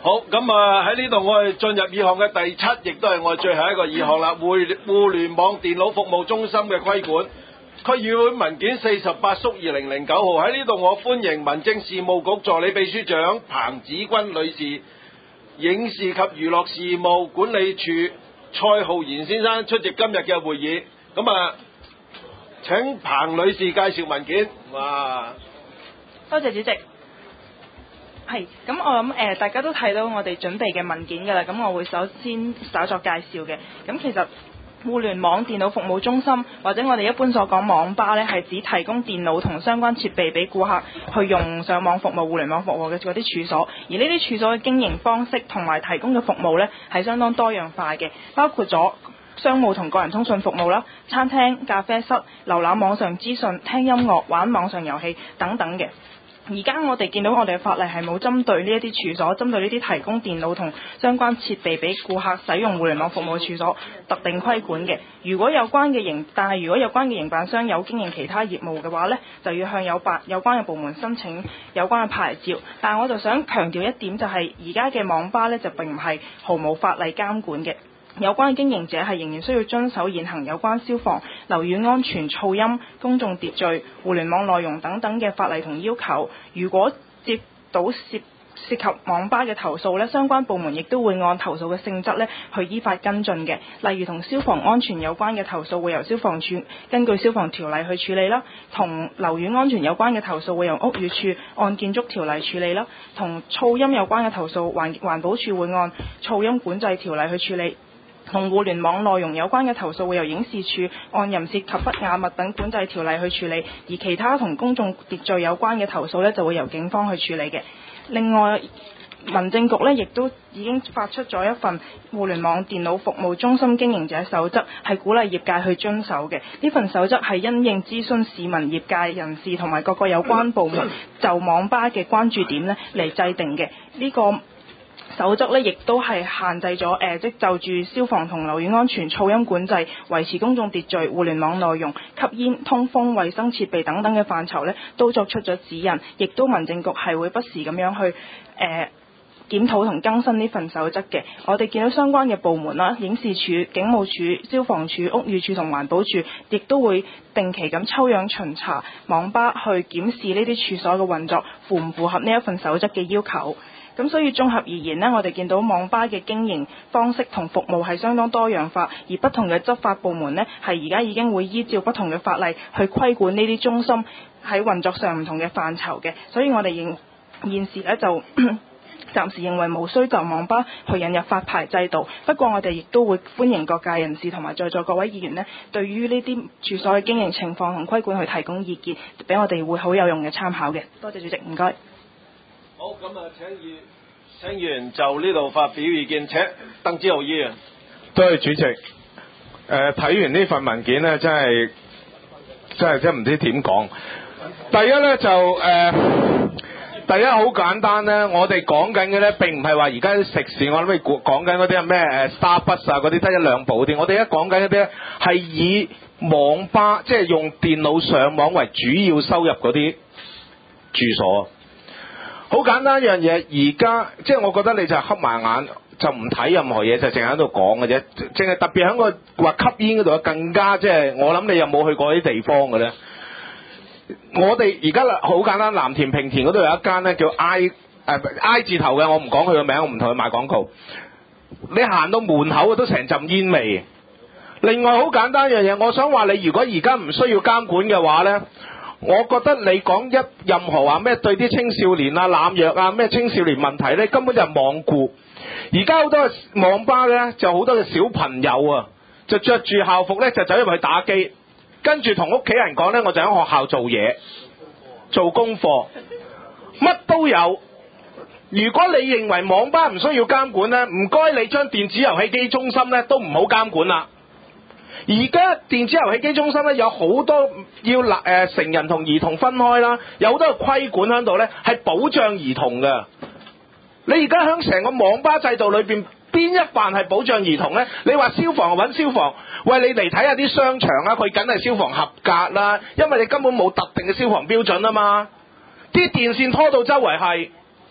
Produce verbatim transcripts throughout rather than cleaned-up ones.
好，咁啊喺呢度我哋進入議項嘅第七，亦都係我哋最後一個議項啦。互互聯網電腦服務中心嘅規管，區議會文件四十八縮二零零九號。喺呢度我歡迎民政事務局助理秘書長彭子君女士、影視及娛樂事務管理處蔡浩然先生出席今日嘅會議。咁啊，請彭女士介紹文件。哇！ 多謝主席。係，咁我諗誒、呃，大家都睇到我哋準備嘅文件㗎啦。咁我會首先稍作介紹嘅。咁其實互聯網電腦服務中心或者我哋一般所講網吧呢，係指提供電腦同相關設備俾顧客去用上網服務、互聯網服務嘅嗰啲處所。而呢啲處所嘅經營方式同埋提供嘅服務呢，係相當多樣化嘅，包括咗商務同個人通訊服務啦、餐廳、咖啡室、瀏覽網上資訊、聽音樂、玩網上遊戲等等嘅。而家我哋見到我哋嘅法例係冇針對呢一啲處所，針對呢啲提供電腦同相關設備俾顧客使用互聯網服務嘅處所特定規管嘅。如果有關嘅營，但係如果有關嘅營辦商有經營其他業務嘅話呢，就要向有辦有關嘅部門申請有關嘅牌照。但係我就想強調一點，就係而家嘅網吧呢，就並唔係毫無法例監管嘅。有關經營者係仍然需要遵守現行有關消防、樓宇安全、噪音、公眾秩序、互聯網內容等等嘅法例同要求。如果接到涉涉及網吧嘅投訴呢，相關部門亦都會按投訴嘅性質呢去依法跟進嘅。例如同消防安全有關嘅投訴會由消防處根據消防條例去處理啦，同樓宇安全有關嘅投訴會由屋宇署按建築條例處理啦，同噪音有關嘅投訴環環保署會按噪音管制條例去處理。同互聯網內容有關嘅投訴會由影視處按淫褻及不雅物等管制條例去處理，而其他同公眾秩序有關嘅投訴呢，就會由警方去處理嘅。另外，民政局呢亦都已經發出咗一份互聯網電腦服務中心經營者守則，係鼓勵業界去遵守嘅。呢份守則係因應諮詢市民、業界人士同埋各個有關部門就網吧嘅關注點呢嚟制定嘅。呢、這個守則呢亦都係限制咗誒、呃，即就住消防同樓宇安全、噪音管制、維持公眾秩序、互聯網內容、吸煙、通風、衛生設備等等嘅範疇呢，都作出咗指引，亦都民政局係會不時咁樣去誒、呃、檢討同更新呢份守則嘅。我哋見到相關嘅部門啦，影視處、警務處、消防處、屋宇處同環保處，亦都會定期咁抽樣巡查網吧，去檢視呢啲處所嘅運作符唔符合呢一份守則嘅要求。咁所以綜合而言呢，我哋見到網吧嘅經營方式同服務係相當多樣化，而不同嘅執法部門呢，係而家已經會依照不同嘅法例去規管呢啲中心喺運作上唔同嘅範疇嘅。所以我哋現現時呢，就暫時認為無需就網吧去引入發牌制度。不過我哋亦都會歡迎各界人士同埋在座各位議員呢，對於呢啲處所嘅經營情況同規管去提供意見，俾我哋會好有用嘅參考嘅。多謝主席，唔該。 好，咁啊，請議請議員就呢度發表意見。請鄧志豪議員。 多謝主席。誒、呃，睇完呢份文件咧，真係真係真唔知點講。第一咧就誒、呃，第一好簡單咧，我哋講緊嘅咧並唔係話而家啲食肆，我諗你講緊嗰啲係咩誒 Starbucks 啊嗰啲得一兩部啲，我哋而家講緊嗰啲咧係以網吧即係、就是、用電腦上網為主要收入嗰啲住所。好簡單一樣嘢，而家即係我覺得你就係瞌埋眼就唔睇任何嘢，就淨係喺度講嘅啫。淨係特別喺個話吸煙嗰度更加即係，我諗你有冇去過啲地方嘅咧？我哋而家好簡單，藍田平田嗰度有一間咧叫 I 誒、呃、I 字頭嘅，我唔講佢個名，我唔同佢賣廣告。你行到門口都成陣煙味。另外好簡單一樣嘢，我想話你如果而家唔需要監管嘅話咧。我覺得你講一任何話咩對啲青少年啊濫藥啊咩青少年問題咧，根本就係罔顧。而家好多網吧咧，就好多嘅小朋友啊，就着住校服咧就走入去打機，跟住同屋企人講咧，我就喺學校做嘢，做功課，乜都有。如果你認為網吧唔需要監管咧，唔該你將電子遊戲機中心咧都唔好監管啦。而家電子遊戲機中心咧有好多要嗱誒、呃、成人同兒童分開啦，有好多個規管喺度咧，係保障兒童嘅。你而家喺成個網吧制度裏邊，邊一範係保障兒童咧？你話消防揾消防，喂你嚟睇下啲商場啊，佢梗係消防合格啦，因為你根本冇特定嘅消防標準啊嘛。啲電線拖到周圍係，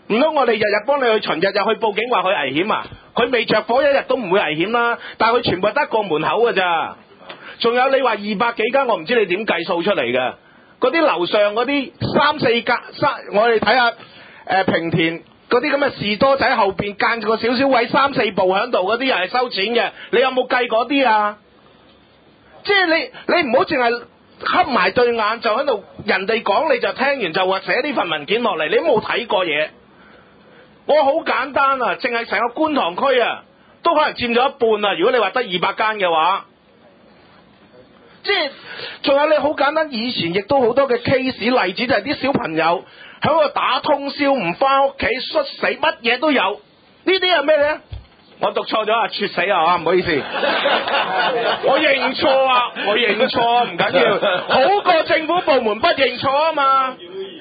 唔通我哋日日幫你去巡，日日去報警話佢危險啊？佢未着火一日都唔會危險啦，但係佢全部得個門口㗎咋。仲有你話二百幾間，我唔知你點計數出嚟嘅。嗰啲樓上嗰啲三四間，三我哋睇下誒平田嗰啲咁嘅士多仔後邊間個少少位三四部喺度嗰啲又係收錢嘅，你有冇計嗰啲啊？即係你你唔好淨係黑埋對眼就喺度，人哋講你就聽完就話寫呢份文件落嚟，你都冇睇過嘢。我好簡單啊，淨係成個觀塘區啊，都可能佔咗一半啊。如果你話得二百間嘅話，即係仲有你好簡單，以前亦都好多嘅 case 例子，就係啲小朋友喺度打通宵唔翻屋企，摔死乜嘢都有。呢啲係咩咧？我讀錯咗啊，猝死啊，唔好意思，我認錯啊，我認錯唔緊要，好過政府部門不認錯啊嘛。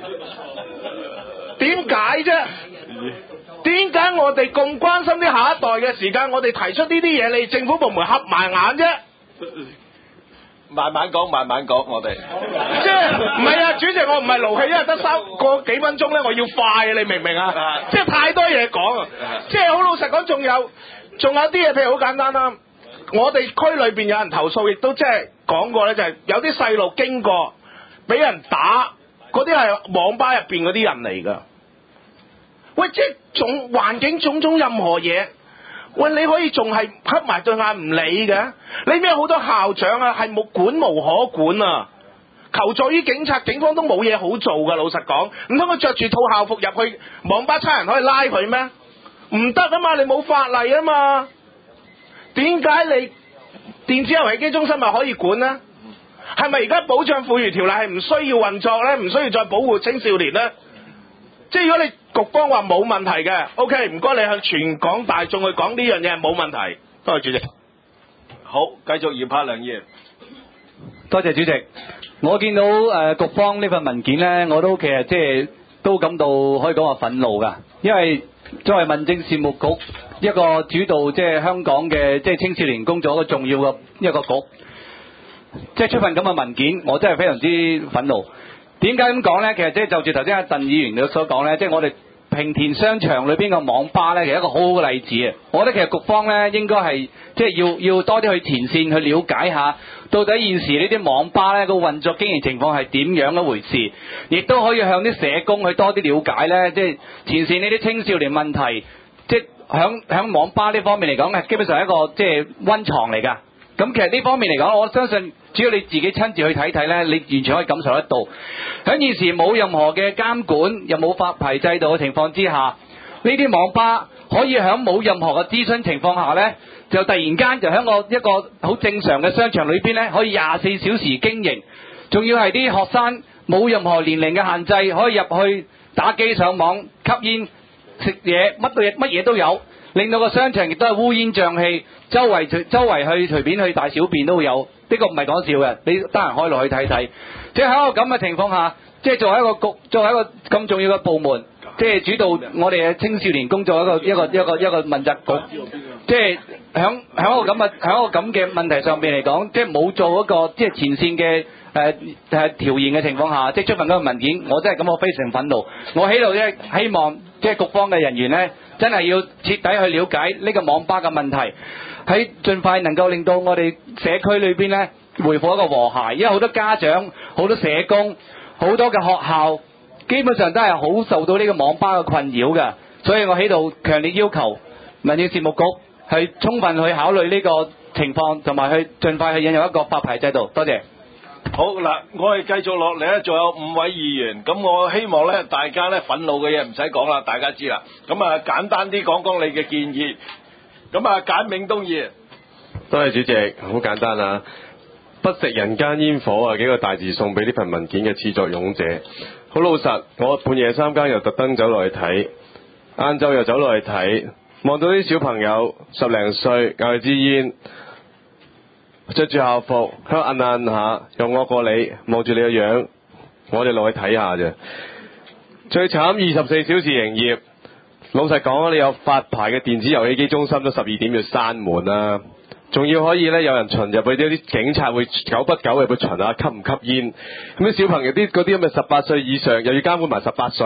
點解啫？點解我哋咁關心啲下一代嘅時間，我哋提出呢啲嘢，你政府部門合埋眼啫？ 慢慢講，慢慢講，我哋即係唔係啊，主席，我唔係勞氣，因為得三個幾分鐘咧，我要快啊，你明唔明啊？即係太多嘢講啊！即係好老實講，仲有仲有啲嘢，譬如好簡單啦，我哋區裏邊有人投訴，亦都即係講過咧，就係有啲細路經過俾人打，嗰啲係網吧入邊嗰啲人嚟㗎。喂，即係種環境種種任何嘢。喂，你可以仲係黑埋對眼唔理嘅？你咩好多校長啊，係冇管無可管啊！求助於警察，警方都冇嘢好做噶。老實講，唔通佢着住套校服入去網吧，差人可以拉佢咩？唔得啊嘛，你冇法例啊嘛。點解你電子遊戲機中心咪可以管呢？係咪而家保障婦孺條例係唔需要運作呢？唔需要再保護青少年呢？即係如果你局方話冇問題嘅 ，OK， 唔該你向全港大眾去講呢樣嘢係冇問題。多謝主席。 好，繼續葉柏良議員。 多謝主席。我見到誒、呃、局方呢份文件呢，我都其實即係都感到可以講話憤怒㗎，因為作為民政事務局一個主導即係香港嘅即係青少年工作一個重要嘅一個局，即係出份咁嘅文件，我真係非常之憤怒。點解咁講呢？其實即係就住頭先阿鄧議員嘅所講呢，即係我哋平田商場裏邊嘅網吧呢，其實一個好好嘅例子啊！我覺得其實局方呢應該係即係要要多啲去前線去了解下，到底現時呢啲網吧呢個運作經營情況係點樣一回事，亦都可以向啲社工去多啲了解呢，即係前線呢啲青少年問題，即係響響網吧呢方面嚟講係基本上係一個即係溫床嚟㗎。咁其實呢方面嚟講，我相信只要你自己親自去睇睇呢，你完全可以感受得到。喺現時冇任何嘅監管，又冇發牌制度嘅情況之下，呢啲網吧可以喺冇任何嘅諮詢情況下呢，就突然間就喺個一個好正常嘅商場裏邊呢，可以廿四小時經營，仲要係啲學生冇任何年齡嘅限制，可以入去打機上網、吸煙、食嘢，乜嘢乜嘢都有。令到個商場亦都係烏煙瘴氣，周圍周圍去隨便去大小便都會有，呢個唔係講笑嘅，你得閒可以落去睇睇。即係喺一個咁嘅情況下，即係作為一個局，作為一個咁重要嘅部門，即係主導我哋嘅青少年工作一個一個一個一個問責局，即係響響一個咁嘅響一個咁嘅問題上邊嚟講，即係冇做一個即係前線嘅誒誒調研嘅情況下，即係出份嗰個文件，我真係感到非常憤怒。我喺度咧希望即係局方嘅人員咧，真係要徹底去了解呢個網吧嘅問題，喺盡快能夠令到我哋社區裏邊咧恢復一個和諧，因為好多家長、好多社工、好多嘅學校，基本上都係好受到呢個網吧嘅困擾嘅，所以我喺度強烈要求民政事務局去充分去考慮呢個情況，同埋去盡快去引入一個發牌制度。多謝。 好嗱，我哋繼續落嚟咧，仲有五位議員，咁我希望咧，大家咧憤怒嘅嘢唔使講啦，大家知啦。咁啊，簡單啲講講你嘅建議。咁啊，簡永東議員。 多謝主席，好簡單啊！不食人間煙火啊，幾個大字送俾呢份文件嘅始作俑者。好老實，我半夜三更又特登走落去睇，晏晝又走落去睇，望到啲小朋友十零歲，咬住支煙，着住校服，喺度摁摁下，又惡過你，望住你個樣，我哋落去睇下啫。最慘二十四小時營業，老實講，你有發牌嘅電子遊戲機中心都十二點要閂門啦，仲要可以咧有人巡入去，啲警察會久不久入去巡下吸唔吸煙，咁啲小朋友啲嗰啲咁嘅十八歲以上又要監管埋十八歲，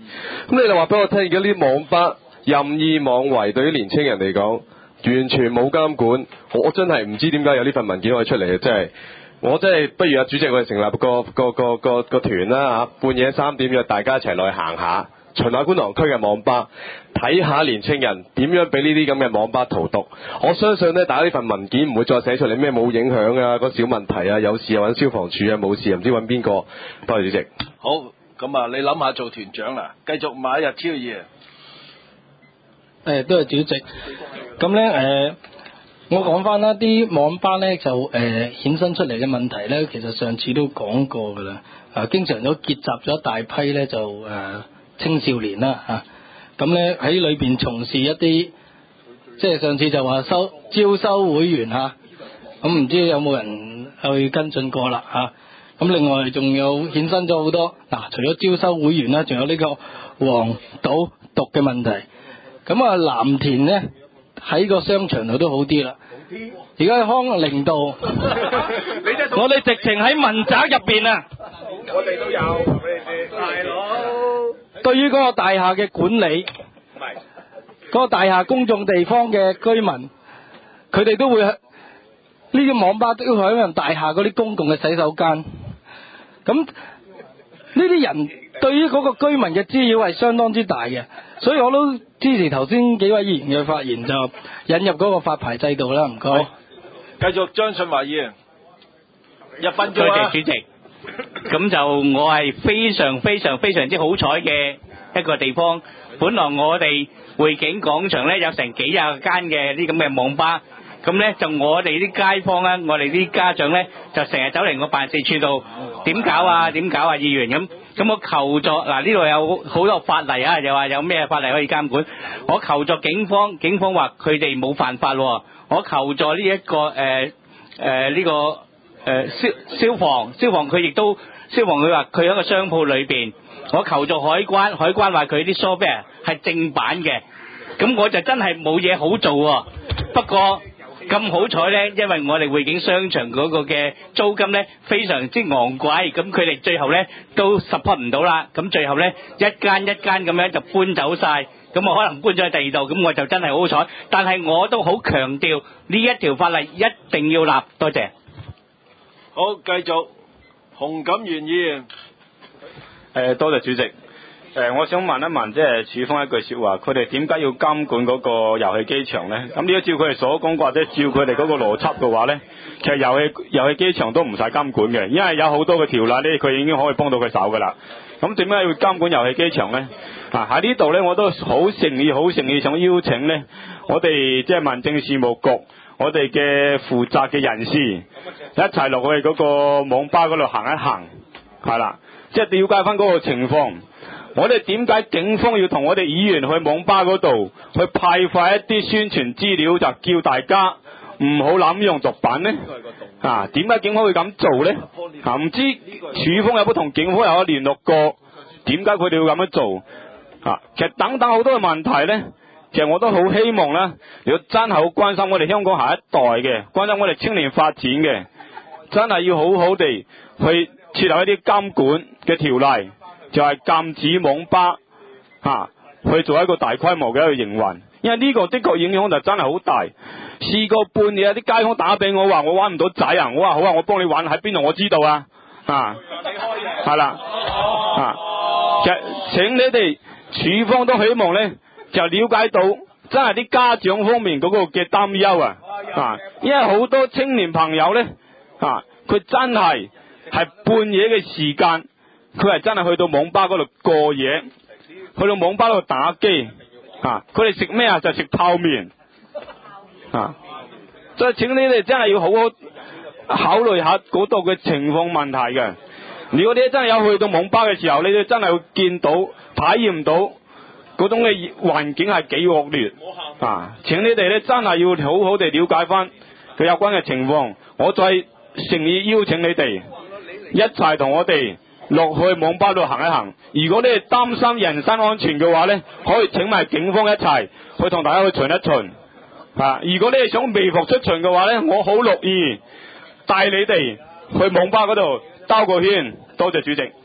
咁你就話俾我聽，而家呢啲網吧任意妄為，對於年青人嚟講，完全冇監管，我真係唔知點解有呢份文件可以出嚟嘅，真係。我真係不如阿主席我哋成立個個個個個團啦嚇，半夜三點約大家一齊落去行下，巡下觀塘區嘅網吧，睇下年青人點樣俾呢啲咁嘅網吧荼毒。我相信呢，大家呢份文件唔會再寫出嚟咩冇影響啊，個小問題啊，有事又揾消防處啊，冇事又唔知揾邊個。多謝主席。 好，咁啊，你諗下做團長啦，繼續馬日超議員。 誒，多謝主席。咁咧誒。我講翻啦，啲網吧咧就誒、呃、衍生出嚟嘅問題咧，其實上次都講過㗎啦。啊，經常都結集咗一大批咧就誒、呃、青少年啦嚇，咁咧喺裏邊從事一啲，即係上次就話收招收會員嚇，咁、啊、唔知有冇人去跟進過啦嚇。咁、啊、另外仲有衍生咗好多嗱、啊，除咗招收會員啦，仲有呢個黃賭毒嘅問題。咁啊，藍田咧。喺個商場度都好啲啦，而家喺康寧道，我哋直情喺民宅入邊啊！ 我哋都有，同你哋大佬。 對於嗰個大廈嘅管理，嗰個大廈公眾地方嘅居民，佢哋都會呢啲網吧都會喺大廈嗰啲公共嘅洗手間。咁呢啲人對於嗰個居民嘅滋擾係相當之大嘅，所以我都支持頭先幾位議員嘅發言，就引入嗰個發牌制度啦。唔該。 繼續張信華議員，一分鐘。 多謝主席。咁就我係非常非常非常之好彩嘅一個地方。本來我哋匯景廣場咧有成幾廿間嘅啲咁嘅網吧，咁咧就我哋啲街坊咧，我哋啲家長咧就成日走嚟我辦事處度點搞啊點搞啊，議員咁。咁我求助嗱，呢度有好多法例啊，又話有咩法例可以監管。我求助警方，警方話佢哋冇犯法喎。我求助呢、這、一個誒誒呢個誒、呃、消消防，消防佢亦都消防佢話佢喺個商鋪裏邊。我求助海關，海關話佢啲 software 係正版嘅。咁我就真係冇嘢好做喎。不過咁好彩咧，因為我哋匯景商場嗰個嘅租金咧非常之昂貴，咁佢哋最後咧都 support 唔到啦，咁最後咧一間一間咁樣就搬走晒，咁我可能搬咗去第二度，咁我就真係好好彩。但係我都好強調呢一條法例一定要立，多謝。 好，繼續洪錦元議員。 誒，多謝主席。誒，我想問一問，即係處方一句説話，佢哋點解要監管嗰個遊戲機場呢？咁如果照佢哋所講，或者照佢哋嗰個邏輯嘅話呢，其實遊戲遊戲機場都唔使監管嘅，因為有好多嘅條例呢，佢已經可以幫到佢手噶啦。咁點解要監管遊戲機場呢？啊，喺呢度呢，我都好誠意、好誠意想邀請呢，我哋即係民政事務局，我哋嘅負責嘅人士一齊落去嗰個網吧嗰度行一行，係啦，即係了解翻嗰個情況。我哋點解警方要同我哋議員去網吧嗰度去派發一啲宣傳資料，就叫大家唔好濫用毒品呢？啊，點解警方會咁做呢？啊，唔知處方有冇同警方有聯絡過？點解佢哋會咁樣做？啊，其實等等好多嘅問題呢，其實我都好希望呢，如果真係好關心我哋香港下一代嘅，關心我哋青年發展嘅，真係要好好地去設立一啲監管嘅條例。就係禁止網吧嚇、啊、去做一個大規模嘅一個營運，因為呢個的確影響就真係好大。試過半夜有啲街坊打俾我話我玩唔到仔啊，我話好啊，我幫你玩喺邊度我知道啊，啊係啦啊，其實請你哋處方都希望咧就了解到真係啲家長方面嗰個嘅擔憂啊啊，因為好多青年朋友咧啊，佢真係係半夜嘅時間。佢係真係去到網吧嗰度過夜，去到網吧嗰度打機，啊！佢哋食咩啊？就食泡麵，啊！所以請你哋真係要好好考慮下嗰度嘅情況問題嘅。如果你真係有去到網吧嘅時候，你哋真係會見到、體驗到嗰種嘅環境係幾惡劣，啊！請你哋咧真係要好好地了解翻佢有關嘅情況。我再誠意邀請你哋一齊同我哋落去網吧度行一行。如果你係擔心人身安全嘅話呢，可以請埋警方一齊去同大家去巡一巡。啊，如果你係想微服出巡嘅話呢，我好樂意帶你哋去網吧嗰度兜個圈。多謝主席。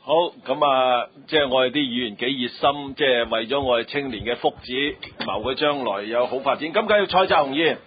好，咁啊，即係我哋啲議員幾熱心，即係為咗我哋青年嘅福祉，謀佢將來有好發展。咁梗要蔡澤雄議員。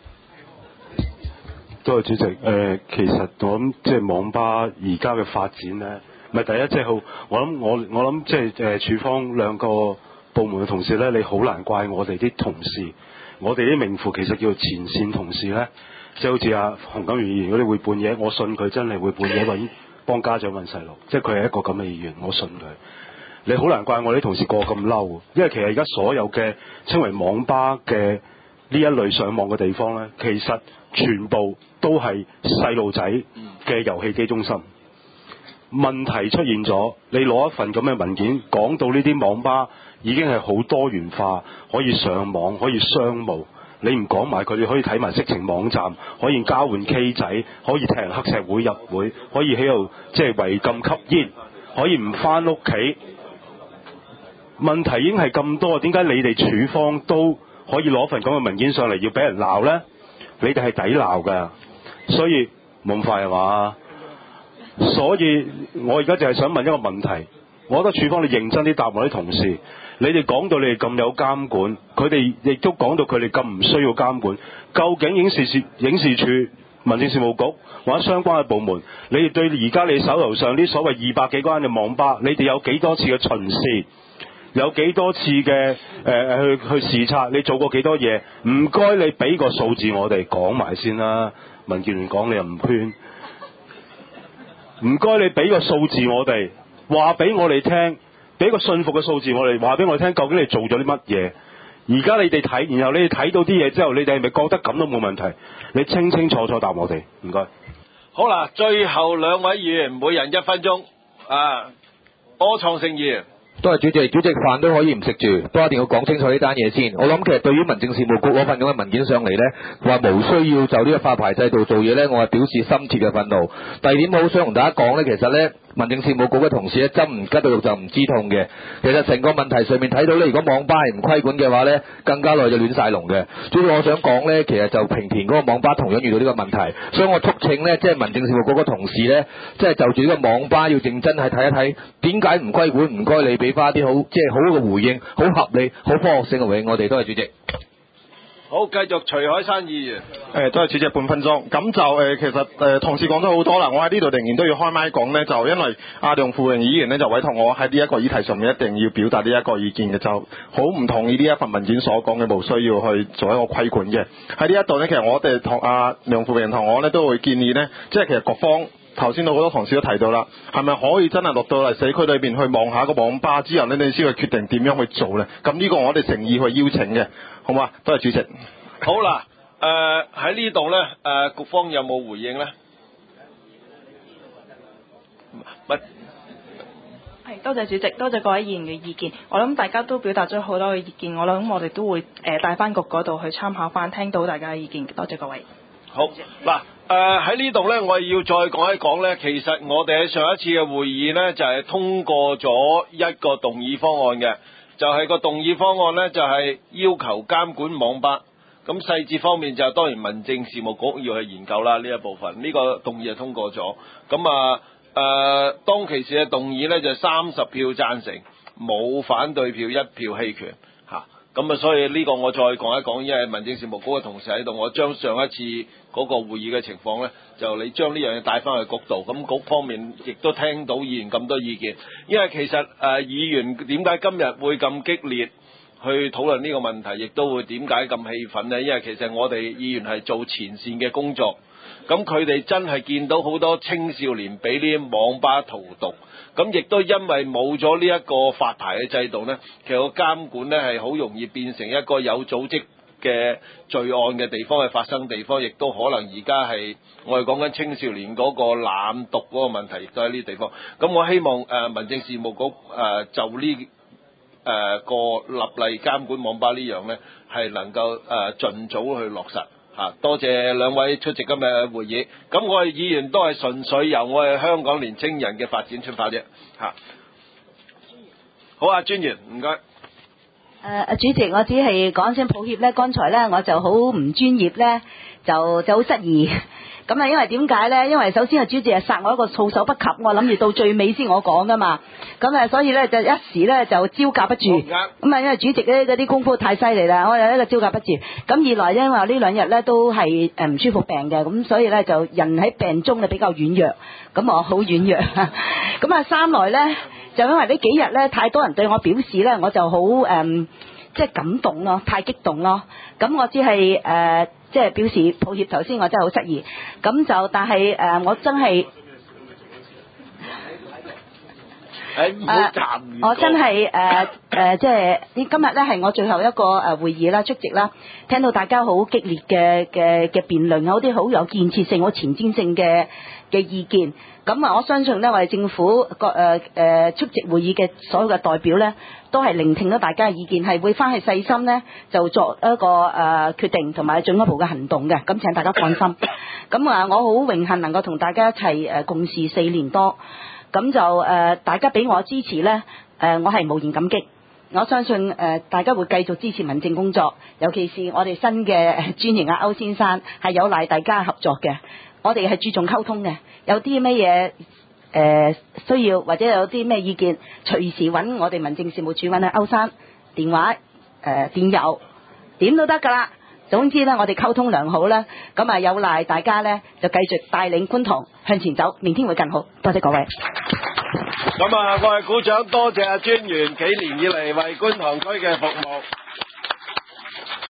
多謝主席。誒、呃，其實我諗即係網吧而家嘅發展咧，咪第一即係好，我諗我我諗即係誒處方兩個部門嘅同事咧，你好難怪我哋啲同事，我哋啲名副其實叫做前線同事咧，即係好似阿洪錦源議員嗰啲會半夜，我信佢真係會半夜揾幫家長揾細路，即係佢係一個咁嘅議員，我信佢。你好難怪我啲同事個咁嬲，因為其實而家所有嘅稱為網吧嘅呢一類上網嘅地方咧，其實全部都係細路仔嘅遊戲機中心。問題出現咗，你攞一份咁嘅文件講到呢啲網吧已經係好多元化，可以上網，可以商務。你唔講埋佢哋可以睇埋色情網站，可以交換 K 仔，可以踢人黑社會入會，可以喺度即係違禁吸煙，可以唔返屋企。問題已經係咁多，點解你哋處方都可以攞份咁嘅文件上嚟要俾人鬧呢？你哋係抵鬧㗎，所以冇咁快係嘛？所以我而家就係想問一個問題，我覺得處方你認真啲答我啲同事。你哋講到你哋咁有監管，佢哋亦都講到佢哋咁唔需要監管。究竟影視事影視處、民政事務局或者相關嘅部門，你哋對而家你手頭上啲所謂二百幾間嘅網吧，你哋有幾多次嘅巡視？有幾多次嘅誒、呃、去去視察？你做過幾多嘢？唔該，你俾個數字我哋講埋先啦。民建聯講你又唔勸，唔該你俾個數字我哋，話俾我哋聽。俾個信服嘅數字我哋，話俾我哋聽，究竟你做咗啲乜嘢？而家你哋睇，然後你哋睇到啲嘢之後，你哋係咪覺得咁都冇問題？你清清楚楚答我哋，唔該。 好啦，最後兩位議員每人一分鐘。啊，柯創盛議員。 都係主席，主席飯都可以唔食住，都一定要講清楚呢單嘢先。我諗其實對於民政事務局攞份咁嘅文件上嚟呢，話無需要就呢個發牌制度做嘢呢，我係表示深切嘅憤怒。第二點，我好想同大家講呢，其實呢，民政事務局嘅同事呢，針唔吉到肉就唔知痛嘅。其實成個問題上面睇到呢，如果網吧係唔規管嘅話呢，更加耐就亂晒龍嘅。主要我想講呢，其實就平田嗰個網吧同樣遇到呢個問題，所以我促請呢，即係民政事務局嘅同事呢，即係就住呢個網吧要認真去睇一睇，點解唔規管？唔該你俾翻啲好即係好嘅回應，好合理、好科學性嘅回應，我哋都係主席。 好，繼續徐海山議員。 誒，都係主席半分鐘。咁就誒、呃，其實誒、呃，同事講咗好多啦。我喺呢度仍然都要開麥講呢，就因為阿梁富榮議員呢，就委託我喺呢一個議題上面一定要表達呢一個意見嘅，就好唔同意呢一份文件所講嘅，冇需要去做一個規管嘅。喺呢一度呢，其實我哋同阿梁富榮同我呢，都會建議呢，即係其實各方頭先好多同事都提到啦，係咪可以真係落到嚟社區裏邊去望下個網吧之後呢，你先去決定點樣去做呢？咁呢個我哋誠意去邀請嘅，好嘛？多謝主席。 好啦，誒喺呢度呢，誒、呃、局方有冇回應呢？乜？ 係，多謝主席，多謝各位議員嘅意見。我諗大家都表達咗好多嘅意見，我諗我哋都會誒帶翻局嗰度去參考翻，聽到大家嘅意見。多謝各位。 好嗱，誒喺呢度呢，我要再講一講呢。其實我哋喺上一次嘅會議呢，就係、是、通過咗一個動議方案嘅，就係、是、個動議方案呢，就係、是、要求監管網吧。咁細節方面就當然民政事務局要去研究啦，呢一部分呢、呢個動議就通過咗。咁啊誒，當其時嘅動議呢，就三十票贊成，冇反對票，一票棄權嚇。咁啊，所以呢個我再講一講，因為民政事務局嘅同事喺度，我將上一次嗰個會議嘅情況呢，就你將呢樣嘢帶翻去局度，咁局方面亦都聽到議員咁多意見。因為其實誒、呃、議員點解今日會咁激烈去討論呢個問題，亦都會點解咁氣憤呢？因為其實我哋議員係做前線嘅工作，咁佢哋真係見到好多青少年俾呢啲網吧荼毒，咁亦都因為冇咗呢一個發牌嘅制度呢，其實個監管呢係好容易變成一個有組織嘅罪案嘅地方去發生地方，亦都可能而家係我哋講緊青少年嗰個濫毒嗰個問題，亦都喺呢啲地方。咁我希望誒、呃、民政事務局誒、呃、就呢誒、呃、個立例監管網吧呢樣呢，係能夠誒、呃、盡早去落實嚇、啊。多謝兩位出席今日嘅會議。咁我哋議員都係純粹由我哋香港年青人嘅發展出發啫嚇、啊。好啊，專員唔該。 誒誒，主席，我只係講聲抱歉咧，剛才咧我就好唔專業咧，就就好失儀。咁啊，因為點解咧？因為首先啊，主席係殺我一個措手不及，我諗住到最尾先我講噶嘛。咁啊，所以咧就一時咧就招架不住。咁啊，因為主席咧嗰啲功夫太犀利啦，我有一個招架不住。咁二來因為呢兩日咧都係誒唔舒服病嘅，咁所以咧就人喺病中咧比較軟弱。咁我好軟弱。咁啊，三來咧就因為呢幾日咧太多人對我表示咧，我就好誒即係感動咯，太激動咯。咁我只係誒。呃即係表示抱歉，頭先我真係好失儀，咁就但係誒、呃，我真係誒、呃，我真係誒誒，即係呢今日咧係我最後一個誒會議啦，出席啦，聽到大家好激烈嘅嘅嘅辯論，有啲好有建設性、好前瞻性嘅嘅意見。咁啊，我相信咧，我哋政府個誒誒出席會議嘅所有嘅代表咧，都係聆聽咗大家嘅意見，係會翻去細心咧，就作一個誒、呃、決定同埋進一步嘅行動嘅。咁請大家放心。咁啊，我好榮幸能夠同大家一齊誒共事四年多。咁就誒、呃、大家俾我支持咧，誒、呃、我係無言感激。我相信誒、呃、大家會繼續支持民政工作，尤其是我哋新嘅專營阿歐先生，係有賴大家合作嘅。我哋係注重溝通嘅，有啲咩嘢誒需要或者有啲咩意見，隨時揾我哋民政事務處揾阿歐生電話誒、呃、電郵點都得㗎啦。總之咧，我哋溝通良好啦，咁啊有賴大家咧就繼續帶領觀塘向前走，明天會更好。多謝各位。 咁啊，各位鼓掌，多謝阿專員幾年以嚟為觀塘區嘅服務。